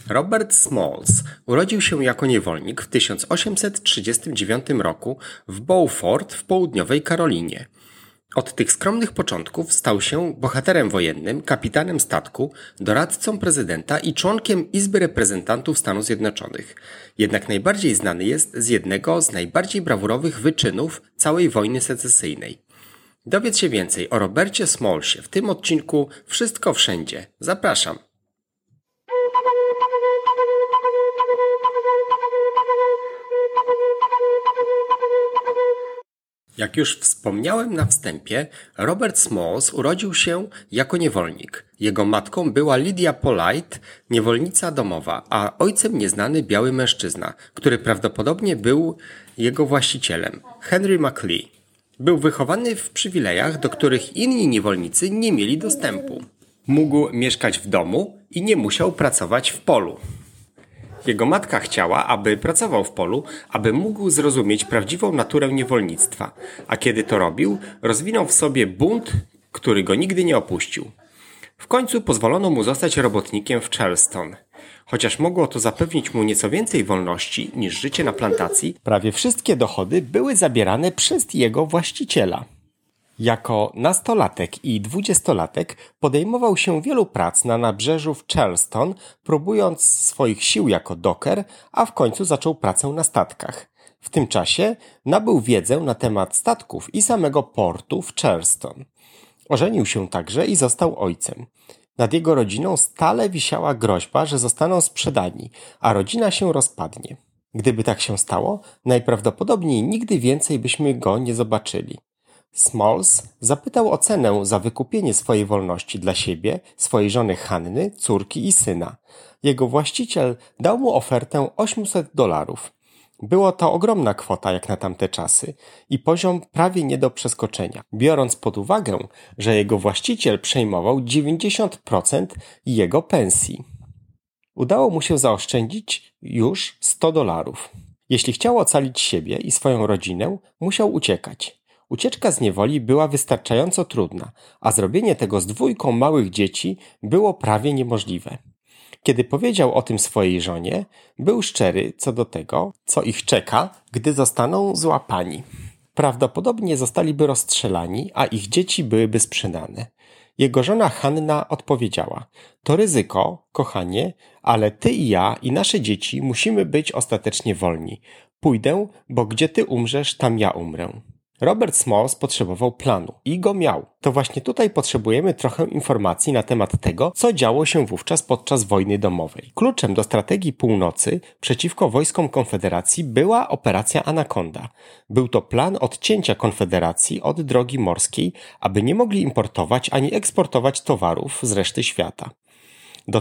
Robert Smalls urodził się jako niewolnik w 1839 roku w Beaufort w południowej Karolinie. Od tych skromnych początków stał się bohaterem wojennym, kapitanem statku, doradcą prezydenta i członkiem Izby Reprezentantów Stanów Zjednoczonych. Jednak najbardziej znany jest z jednego z najbardziej brawurowych wyczynów całej wojny secesyjnej. Dowiedz się więcej o Robercie Smallsie w tym odcinku Wszystko Wszędzie. Zapraszam. Jak już wspomniałem na wstępie, Robert Smalls urodził się jako niewolnik. Jego matką była Lydia Polite, niewolnica domowa, a ojcem nieznany biały mężczyzna, który prawdopodobnie był jego właścicielem, Henry McLean. Był wychowany w przywilejach, do których inni niewolnicy nie mieli dostępu. Mógł mieszkać w domu i nie musiał pracować w polu. Jego matka chciała, aby pracował w polu, aby mógł zrozumieć prawdziwą naturę niewolnictwa, a kiedy to robił, rozwinął w sobie bunt, który go nigdy nie opuścił. W końcu pozwolono mu zostać robotnikiem w Charleston. Chociaż mogło to zapewnić mu nieco więcej wolności niż życie na plantacji, prawie wszystkie dochody były zabierane przez jego właściciela. Jako nastolatek i dwudziestolatek podejmował się wielu prac na nabrzeżu w Charleston, próbując swoich sił jako docker, a w końcu zaczął pracę na statkach. W tym czasie nabył wiedzę na temat statków i samego portu w Charleston. Ożenił się także i został ojcem. Nad jego rodziną stale wisiała groźba, że zostaną sprzedani, a rodzina się rozpadnie. Gdyby tak się stało, najprawdopodobniej nigdy więcej byśmy go nie zobaczyli. Smalls zapytał o cenę za wykupienie swojej wolności dla siebie, swojej żony Hanny, córki i syna. Jego właściciel dał mu ofertę $800. Było to ogromna kwota jak na tamte czasy i poziom prawie nie do przeskoczenia, biorąc pod uwagę, że jego właściciel przejmował 90% jego pensji. Udało mu się zaoszczędzić już $100. Jeśli chciał ocalić siebie i swoją rodzinę, musiał uciekać. Ucieczka z niewoli była wystarczająco trudna, a zrobienie tego z 2 małych dzieci było prawie niemożliwe. Kiedy powiedział o tym swojej żonie, był szczery co do tego, co ich czeka, gdy zostaną złapani. Prawdopodobnie zostaliby rozstrzelani, a ich dzieci byłyby sprzedane. Jego żona Hanna odpowiedziała: to ryzyko, kochanie, ale ty i ja i nasze dzieci musimy być ostatecznie wolni. Pójdę, bo gdzie ty umrzesz, tam ja umrę. Robert Smalls potrzebował planu i go miał. To właśnie tutaj potrzebujemy trochę informacji na temat tego, co działo się wówczas podczas wojny domowej. Kluczem do strategii północy przeciwko wojskom Konfederacji była operacja Anaconda. Był to plan odcięcia Konfederacji od drogi morskiej, aby nie mogli importować ani eksportować towarów z reszty świata. Do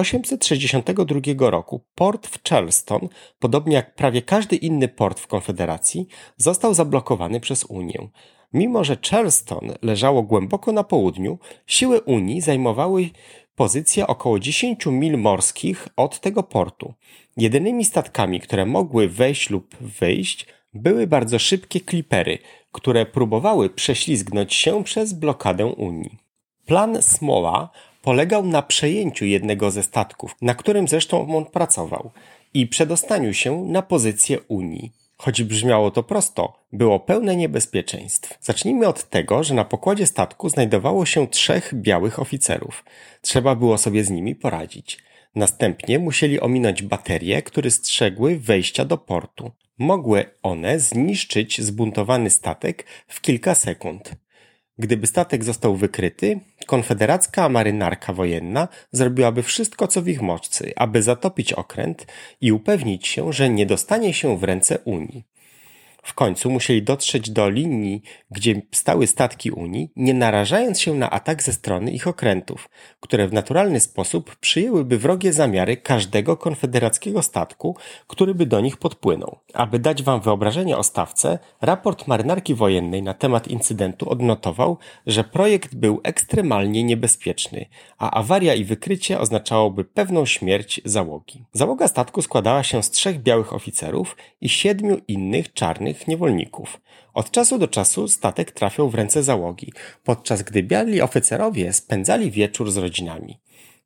1862 roku port w Charleston, podobnie jak prawie każdy inny port w Konfederacji, został zablokowany przez Unię. Mimo że Charleston leżało głęboko na południu, siły Unii zajmowały pozycję około 10 mil morskich od tego portu. Jedynymi statkami, które mogły wejść lub wyjść, były bardzo szybkie klipery, które próbowały prześlizgnąć się przez blokadę Unii. Plan Smalla polegał na przejęciu jednego ze statków, na którym zresztą on pracował, i przedostaniu się na pozycję Unii. Choć brzmiało to prosto, było pełne niebezpieczeństw. Zacznijmy od tego, że na pokładzie statku znajdowało się 3 białych oficerów. Trzeba było sobie z nimi poradzić. Następnie musieli ominąć baterie, które strzegły wejścia do portu. Mogły one zniszczyć zbuntowany statek w kilka sekund. Gdyby statek został wykryty, konfederacka marynarka wojenna zrobiłaby wszystko, co w ich mocy, aby zatopić okręt i upewnić się, że nie dostanie się w ręce Unii. W końcu musieli dotrzeć do linii, gdzie stały statki Unii, nie narażając się na atak ze strony ich okrętów, które w naturalny sposób przyjęłyby wrogie zamiary każdego konfederackiego statku, który by do nich podpłynął. Aby dać wam wyobrażenie o stawce, raport marynarki wojennej na temat incydentu odnotował, że projekt był ekstremalnie niebezpieczny, a awaria i wykrycie oznaczałoby pewną śmierć załogi. Załoga statku składała się z 3 białych oficerów i 7 innych czarnych niewolników. Od czasu do czasu statek trafiał w ręce załogi, podczas gdy biali oficerowie spędzali wieczór z rodzinami.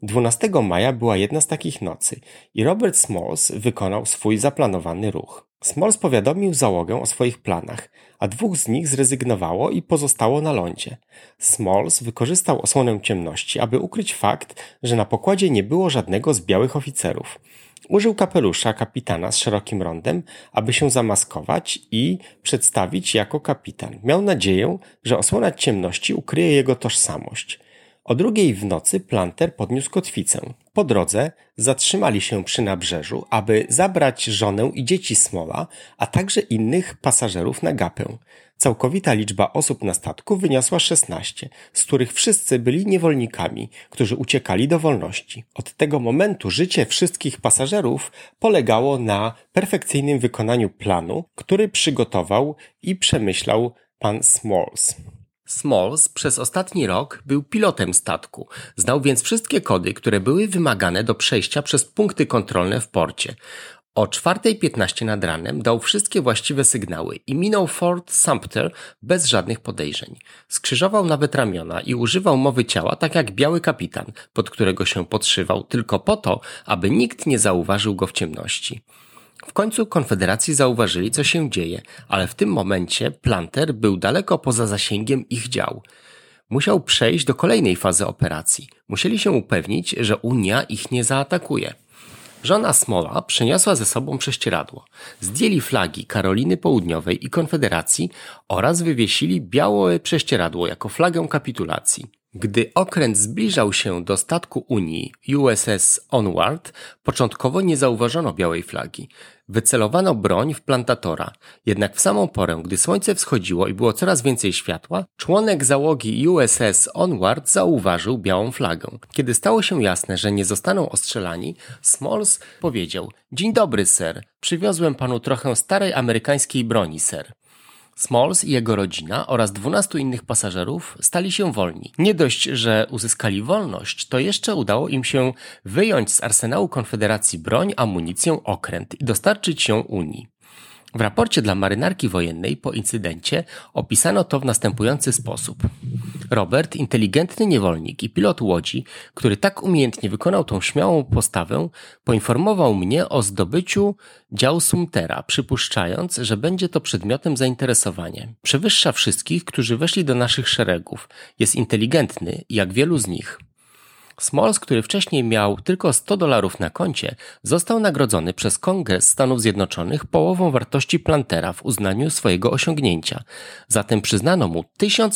12 maja była jedna z takich nocy i Robert Smalls wykonał swój zaplanowany ruch. Smalls powiadomił załogę o swoich planach, a 2 z nich zrezygnowało i pozostało na lądzie. Smalls wykorzystał osłonę ciemności, aby ukryć fakt, że na pokładzie nie było żadnego z białych oficerów. Użył kapelusza kapitana z szerokim rondem, aby się zamaskować i przedstawić jako kapitan. Miał nadzieję, że osłona ciemności ukryje jego tożsamość. O 2 w nocy Planter podniósł kotwicę. Po drodze zatrzymali się przy nabrzeżu, aby zabrać żonę i dzieci Smolla, a także innych pasażerów na gapę. Całkowita liczba osób na statku wyniosła 16, z których wszyscy byli niewolnikami, którzy uciekali do wolności. Od tego momentu życie wszystkich pasażerów polegało na perfekcyjnym wykonaniu planu, który przygotował i przemyślał pan Smalls. Smalls przez ostatni rok był pilotem statku, znał więc wszystkie kody, które były wymagane do przejścia przez punkty kontrolne w porcie. O 4:15 nad ranem dał wszystkie właściwe sygnały i minął Fort Sumter bez żadnych podejrzeń. Skrzyżował nawet ramiona i używał mowy ciała tak jak biały kapitan, pod którego się podszywał, tylko po to, aby nikt nie zauważył go w ciemności. W końcu Konfederacji zauważyli, co się dzieje, ale w tym momencie Planter był daleko poza zasięgiem ich dział. Musiał przejść do kolejnej fazy operacji. Musieli się upewnić, że Unia ich nie zaatakuje. Żona Smolla przyniosła ze sobą prześcieradło. Zdjęli flagi Karoliny Południowej i Konfederacji oraz wywiesili białe prześcieradło jako flagę kapitulacji. Gdy okręt zbliżał się do statku Unii USS Onward, początkowo nie zauważono białej flagi. Wycelowano broń w plantatora, jednak w samą porę, gdy słońce wschodziło i było coraz więcej światła, członek załogi USS Onward zauważył białą flagę. Kiedy stało się jasne, że nie zostaną ostrzelani, Smalls powiedział: „Dzień dobry, sir. Przywiozłem panu trochę starej amerykańskiej broni, sir”. Smalls i jego rodzina oraz 12 innych pasażerów stali się wolni. Nie dość, że uzyskali wolność, to jeszcze udało im się wyjąć z arsenału Konfederacji broń, amunicję, okręt i dostarczyć ją Unii. W raporcie dla marynarki wojennej po incydencie opisano to w następujący sposób. Robert, inteligentny niewolnik i pilot łodzi, który tak umiejętnie wykonał tą śmiałą postawę, poinformował mnie o zdobyciu dział Sumtera, przypuszczając, że będzie to przedmiotem zainteresowania. Przewyższa wszystkich, którzy weszli do naszych szeregów. Jest inteligentny, jak wielu z nich. Smalls, który wcześniej miał tylko $100 na koncie, został nagrodzony przez Kongres Stanów Zjednoczonych połową wartości Plantera w uznaniu swojego osiągnięcia. Zatem przyznano mu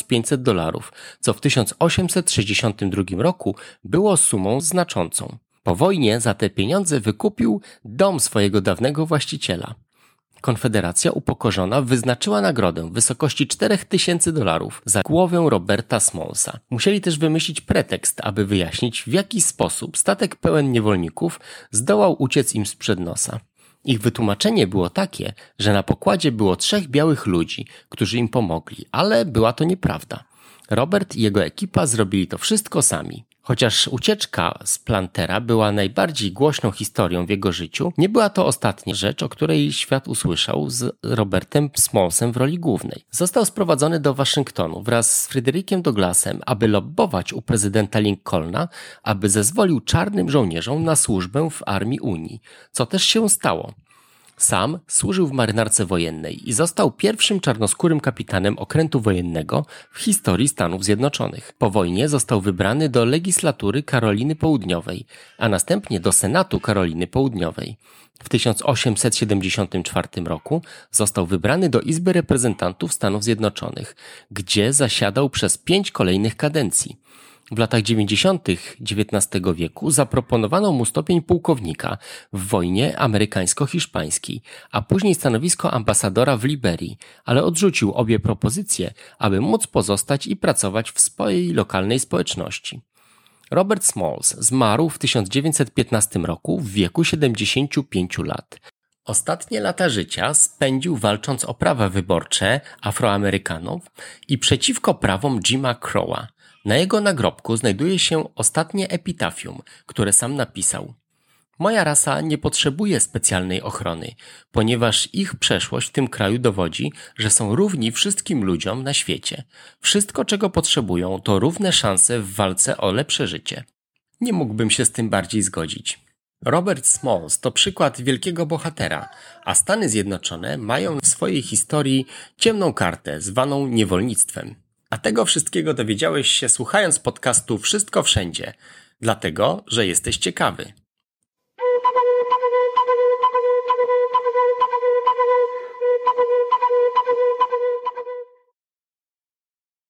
$1500, co w 1862 roku było sumą znaczącą. Po wojnie za te pieniądze wykupił dom swojego dawnego właściciela. Konfederacja upokorzona wyznaczyła nagrodę w wysokości $4000 za głowę Roberta Smallsa. Musieli też wymyślić pretekst, aby wyjaśnić, w jaki sposób statek pełen niewolników zdołał uciec im sprzed nosa. Ich wytłumaczenie było takie, że na pokładzie było 3 białych ludzi, którzy im pomogli, ale była to nieprawda. Robert i jego ekipa zrobili to wszystko sami. Chociaż ucieczka z Plantera była najbardziej głośną historią w jego życiu, nie była to ostatnia rzecz, o której świat usłyszał z Robertem Smallsem w roli głównej. Został sprowadzony do Waszyngtonu wraz z Frederikiem Douglasem, aby lobbować u prezydenta Lincolna, aby zezwolił czarnym żołnierzom na służbę w armii Unii, co też się stało. Sam służył w marynarce wojennej i został pierwszym czarnoskórym kapitanem okrętu wojennego w historii Stanów Zjednoczonych. Po wojnie został wybrany do legislatury Karoliny Południowej, a następnie do Senatu Karoliny Południowej. W 1874 roku został wybrany do Izby Reprezentantów Stanów Zjednoczonych, gdzie zasiadał przez 5 kolejnych kadencji. W latach 90. XIX wieku zaproponowano mu stopień pułkownika w wojnie amerykańsko-hiszpańskiej, a później stanowisko ambasadora w Liberii, ale odrzucił obie propozycje, aby móc pozostać i pracować w swojej lokalnej społeczności. Robert Smalls zmarł w 1915 roku w wieku 75 lat. Ostatnie lata życia spędził walcząc o prawa wyborcze Afroamerykanów i przeciwko prawom Jima Crowa. Na jego nagrobku znajduje się ostatnie epitafium, które sam napisał. Moja rasa nie potrzebuje specjalnej ochrony, ponieważ ich przeszłość w tym kraju dowodzi, że są równi wszystkim ludziom na świecie. Wszystko, czego potrzebują, to równe szanse w walce o lepsze życie. Nie mógłbym się z tym bardziej zgodzić. Robert Smalls to przykład wielkiego bohatera, a Stany Zjednoczone mają w swojej historii ciemną kartę zwaną niewolnictwem. A tego wszystkiego dowiedziałeś się słuchając podcastu Wszystko Wszędzie, dlatego, że jesteś ciekawy.